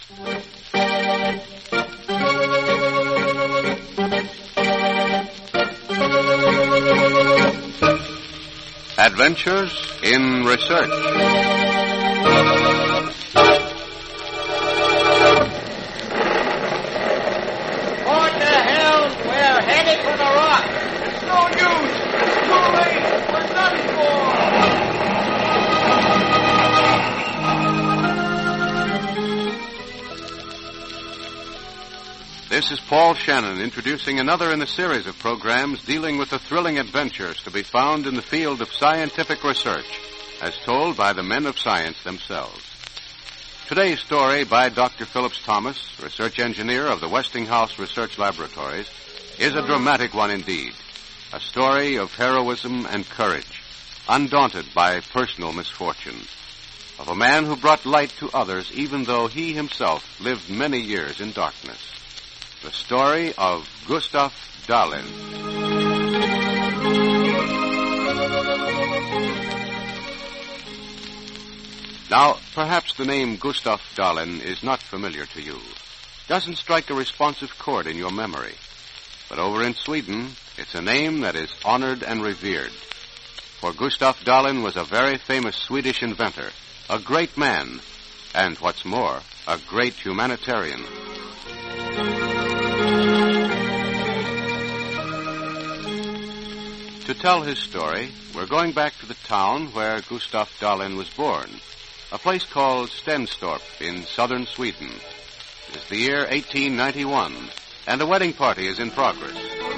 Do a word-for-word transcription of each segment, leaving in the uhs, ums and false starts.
Adventures in Research. Port to hell! We're headed for the rock! It's no use! It's too late! We're done for! This is Paul Shannon introducing another in a series of programs dealing with the thrilling adventures to be found in the field of scientific research, as told by the men of science themselves. Today's story by Doctor Phillips Thomas, research engineer of the Westinghouse Research Laboratories, is a dramatic one indeed. A story of heroism and courage, undaunted by personal misfortune. Of a man who brought light to others even though he himself lived many years in darkness. The story of Gustav Dalin. Now, perhaps the name Gustav Dalin is not familiar to you. Doesn't strike a responsive chord in your memory. But over in Sweden, it's a name that is honored and revered. For Gustav Dalin was a very famous Swedish inventor, a great man, and what's more, a great humanitarian. To tell his story, we're going back to the town where Gustav Dalin was born, a place called Stenstorp in southern Sweden. It is the year eighteen ninety-one, and a wedding party is in progress.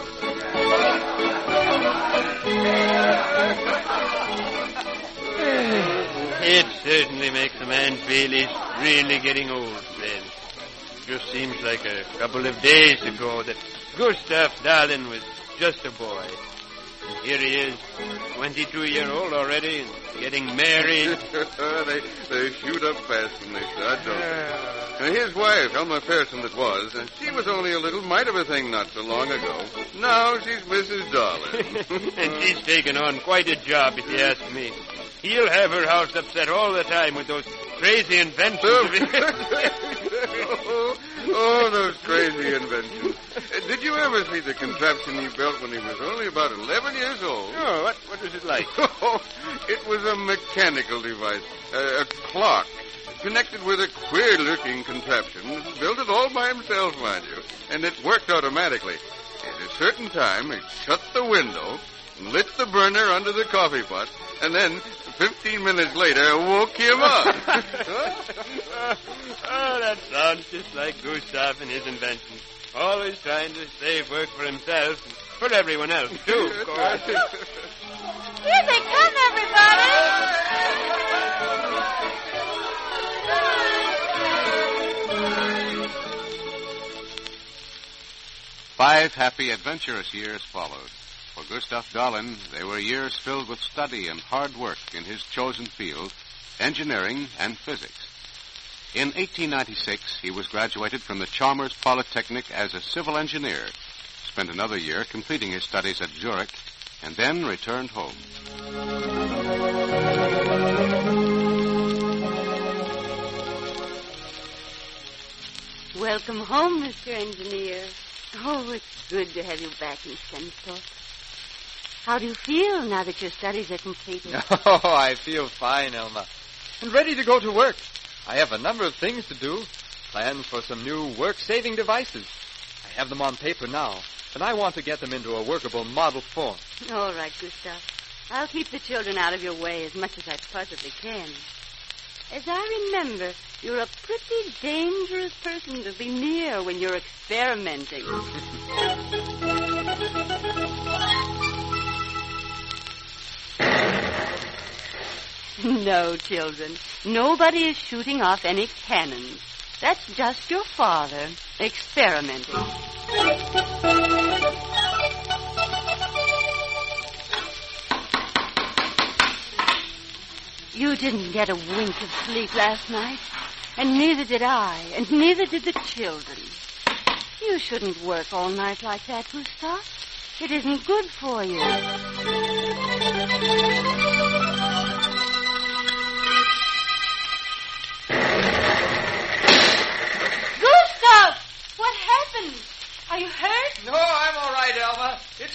It certainly makes a man feel he's really getting old, Fred. Just seems like a couple of days ago that Gustav Dalin was just a boy. And here he is, twenty-two year old already, and getting married. they, they shoot up fast when they start, don't they? Now, his wife, Elma Pearson that was, uh, she was only a little mite of a thing not so long ago. Now she's Missus Dalin. And she's taken on quite a job, if you ask me. He'll have her house upset all the time with those crazy inventions of his. oh, oh, those crazy inventions. Uh, did you ever see the contraption he built when he was only about eleven years old? Oh, what, what was it like? Oh, it was a mechanical device, uh, a clock, connected with a queer-looking contraption. Built it all by himself, mind you, and it worked automatically. At a certain time, it shut the window, lit the burner under the coffee pot, and then, fifteen minutes later, woke him up. Oh, that sounds just like Gustav and his inventions. Always trying to save work for himself and for everyone else, too, of course. Here they come, everybody! Five happy, adventurous years followed. For Gustav Dalin, they were years filled with study and hard work in his chosen field, engineering and physics. In eighteen ninety-six, he was graduated from the Chalmers Polytechnic as a civil engineer, spent another year completing his studies at Zurich, and then returned home. Welcome home, Mister Engineer. Oh, it's good to have you back in Stenstorp. How do you feel now that your studies are completed? Oh, I feel fine, Elma. And ready to go to work. I have a number of things to do. Plans for some new work-saving devices. I have them on paper now, and I want to get them into a workable model form. All right, Gustav. I'll keep the children out of your way as much as I possibly can. As I remember, you're a pretty dangerous person to be near when you're experimenting. No, children. Nobody is shooting off any cannons. That's just your father experimenting. You didn't get a wink of sleep last night, and neither did I, and neither did the children. You shouldn't work all night like that, Gustav. It isn't good for you.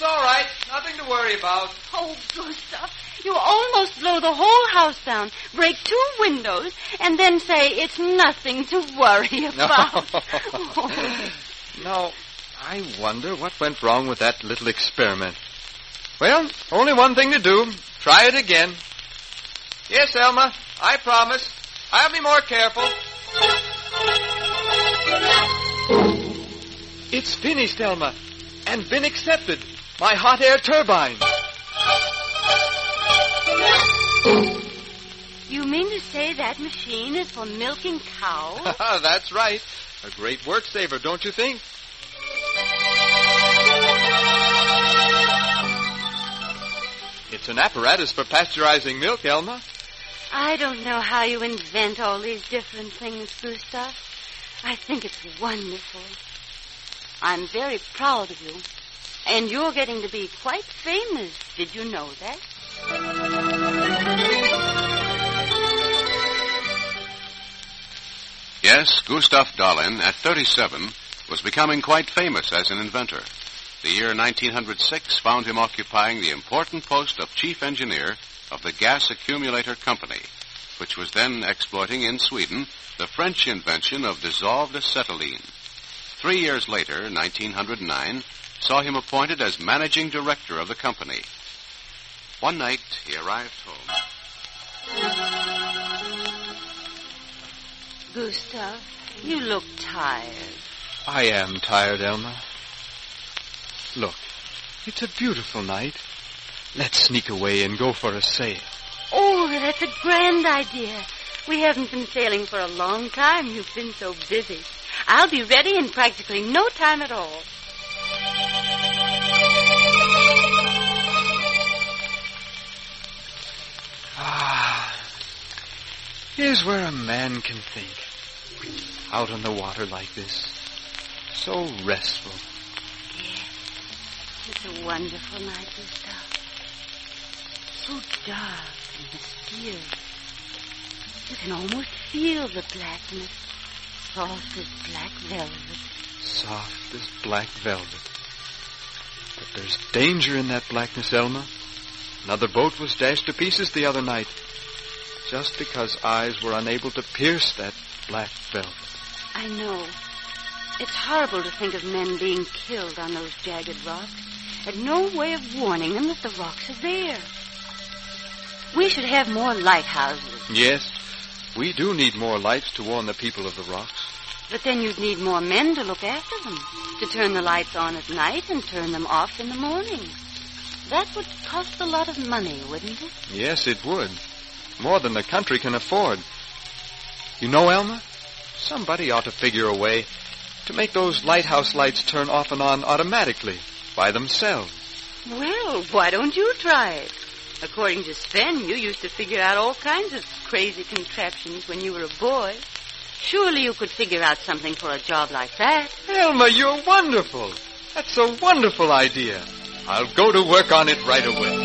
all right. Nothing to worry about. Oh, Gustav, you almost blow the whole house down, break two windows, and then say it's nothing to worry about. Oh. Now, I wonder what went wrong with that little experiment. Well, only one thing to do. Try it again. Yes, Elma, I promise. I'll be more careful. It's finished, Elma, and been accepted. My hot air turbine. You mean to say that machine is for milking cows? That's right. A great work saver, don't you think? It's an apparatus for pasteurizing milk, Elma. I don't know how you invent all these different things, Gustav. I think it's wonderful. I'm very proud of you. And you're getting to be quite famous. Did you know that? Yes, Gustav Dahlin, at thirty-seven, was becoming quite famous as an inventor. The year nineteen oh six found him occupying the important post of chief engineer of the Gas Accumulator Company, which was then exploiting in Sweden the French invention of dissolved acetylene. Three years later, nineteen oh nine, saw him appointed as managing director of the company. One night, he arrived home. Gustav, you look tired. I am tired, Elma. Look, it's a beautiful night. Let's sneak away and go for a sail. Oh, that's a grand idea. We haven't been sailing for a long time. You've been so busy. I'll be ready in practically no time at all. Ah, here's where a man can think. Out on the water like this. So restful. Yes, it's a wonderful night, Gustav. So dark and mysterious. You can almost feel the blackness. Soft as black velvet. Soft as black velvet. But there's danger in that blackness, Elma. Another boat was dashed to pieces the other night. Just because eyes were unable to pierce that black velvet. I know. It's horrible to think of men being killed on those jagged rocks, and no way of warning them that the rocks are there. We should have more lighthouses. Yes, we do need more lights to warn the people of the rocks. But then you'd need more men to look after them, to turn the lights on at night and turn them off in the morning. That would cost a lot of money, wouldn't it? Yes, it would. More than the country can afford. You know, Elma, somebody ought to figure a way to make those lighthouse lights turn off and on automatically, by themselves. Well, why don't you try it? According to Sven, you used to figure out all kinds of crazy contraptions when you were a boy. Surely you could figure out something for a job like that. Elma, you're wonderful. That's a wonderful idea. I'll go to work on it right away.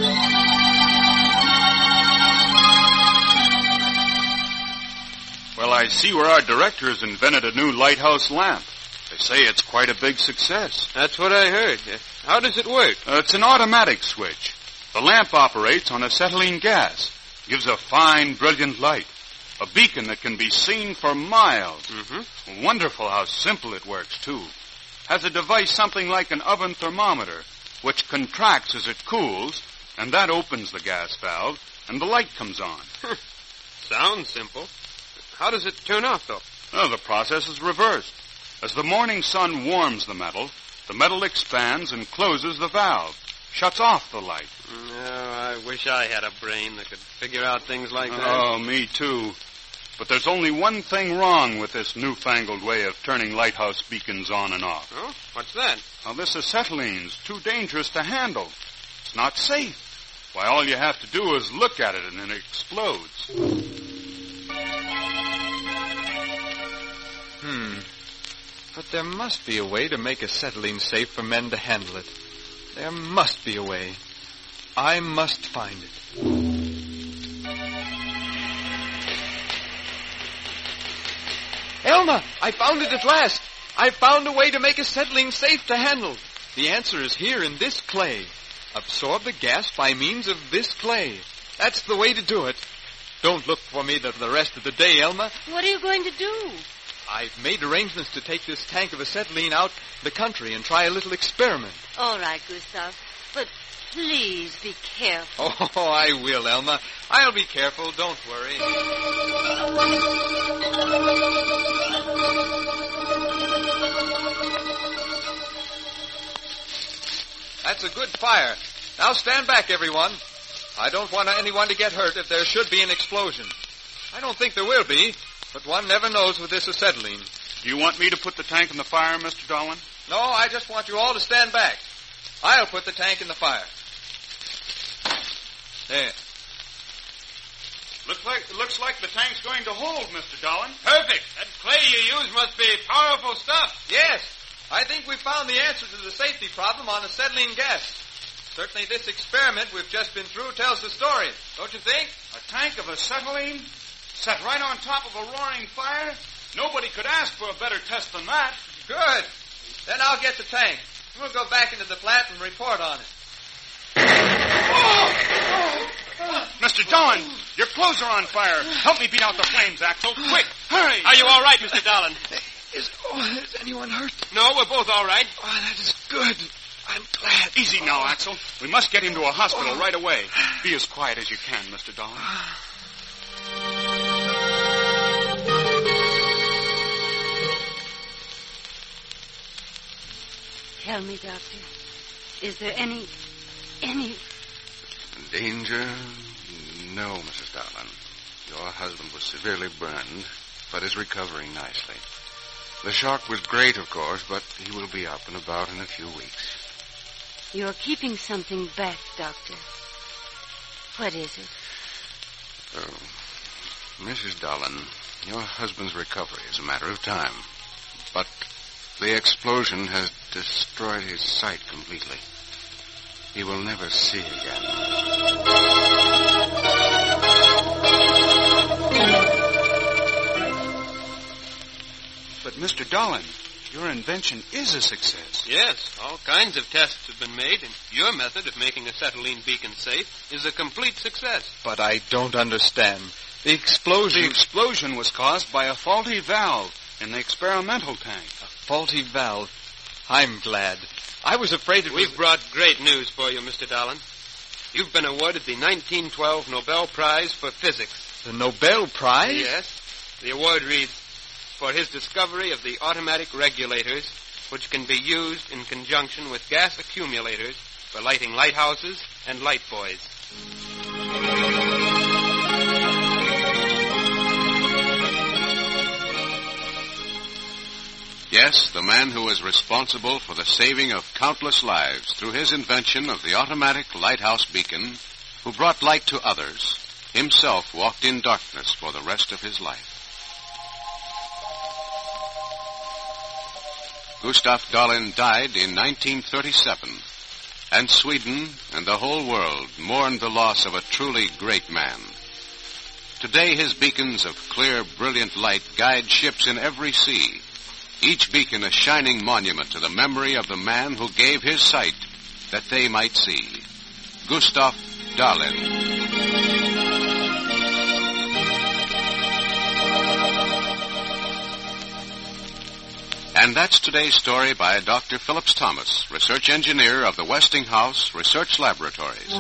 Well, I see where our director has invented a new lighthouse lamp. They say it's quite a big success. That's what I heard. How does it work? Uh, it's an automatic switch. The lamp operates on acetylene gas. Gives a fine, brilliant light. A beacon that can be seen for miles. Mm-hmm. Wonderful how simple it works, too. Has a device something like an oven thermometer, which contracts as it cools, and that opens the gas valve, and the light comes on. Sounds simple. How does it turn off, though? Well, the process is reversed. As the morning sun warms the metal, the metal expands and closes the valve, shuts off the light. No, I wish I had a brain that could figure out things like that. Oh, me too. But there's only one thing wrong with this newfangled way of turning lighthouse beacons on and off. Oh? What's that? Now, this acetylene's too dangerous to handle. It's not safe. Why, all you have to do is look at it and it explodes. Hmm. But there must be a way to make acetylene safe for men to handle it. There must be a way. I must find it. Elma, I found it at last. I found a way to make acetylene safe to handle. The answer is here in this clay. Absorb the gas by means of this clay. That's the way to do it. Don't look for me the, the rest of the day, Elma. What are you going to do? I've made arrangements to take this tank of acetylene out the country and try a little experiment. All right, Gustav. But please be careful. Oh, I will, Elma. I'll be careful. Don't worry. That's a good fire. Now stand back, everyone. I don't want anyone to get hurt if there should be an explosion. I don't think there will be, but one never knows with this acetylene. Do you want me to put the tank in the fire, Mister Dolan? No, I just want you all to stand back. I'll put the tank in the fire. There. Looks like, looks like the tank's going to hold, Mister Dolan. Perfect. That clay you use must be powerful stuff. Yes, I think we found the answer to the safety problem on acetylene gas. Certainly this experiment we've just been through tells the story, don't you think? A tank of acetylene set right on top of a roaring fire? Nobody could ask for a better test than that. Good. Then I'll get the tank. We'll go back into the flat and report on it. Mister Dolan, your clothes are on fire. Help me beat out the flames, Axel. Quick, hurry. Are you all right, Mister Dolan? Is, oh, is anyone hurt? No, we're both all right. Oh, that is good. I'm glad. Easy now, Axel. We must get him to a hospital right away. Be as quiet as you can, Mister Dolan. Tell me, Doctor, is there any, any... Danger? No, Missus Dolan. Your husband was severely burned, but is recovering nicely. The shock was great, of course, but he will be up and about in a few weeks. You're keeping something back, Doctor. What is it? Oh, Missus Dolan, your husband's recovery is a matter of time. But the explosion has destroyed his sight completely. He will never see again. But, Mister Dolan, your invention is a success. Yes, all kinds of tests have been made, and your method of making acetylene beacon safe is a complete success. But I don't understand. The explosion... The explosion was caused by a faulty valve in the experimental tank. A faulty valve. I'm glad. I was afraid it was... We've brought great news for you, Mister Dolan. You've been awarded the nineteen twelve Nobel Prize for Physics. The Nobel Prize? Yes. The award reads, for his discovery of the automatic regulators, which can be used in conjunction with gas accumulators for lighting lighthouses and light buoys. Yes, the man who was responsible for the saving of countless lives through his invention of the automatic lighthouse beacon, who brought light to others, himself walked in darkness for the rest of his life. Gustav Dalin died in nineteen thirty-seven, and Sweden and the whole world mourned the loss of a truly great man. Today his beacons of clear, brilliant light guide ships in every sea, each beacon a shining monument to the memory of the man who gave his sight that they might see. Gustav Dalin. And that's today's story by Doctor Phillips Thomas, research engineer of the Westinghouse Research Laboratories.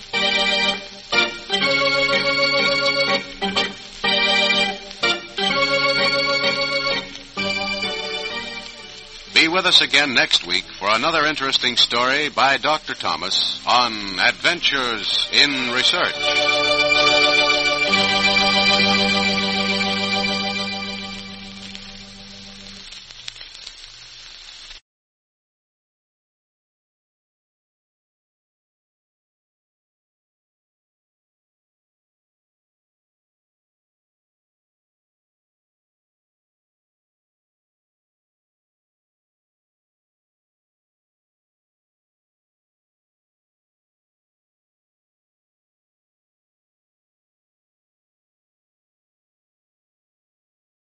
Be with us again next week for another interesting story by Doctor Thomas on Adventures in Research.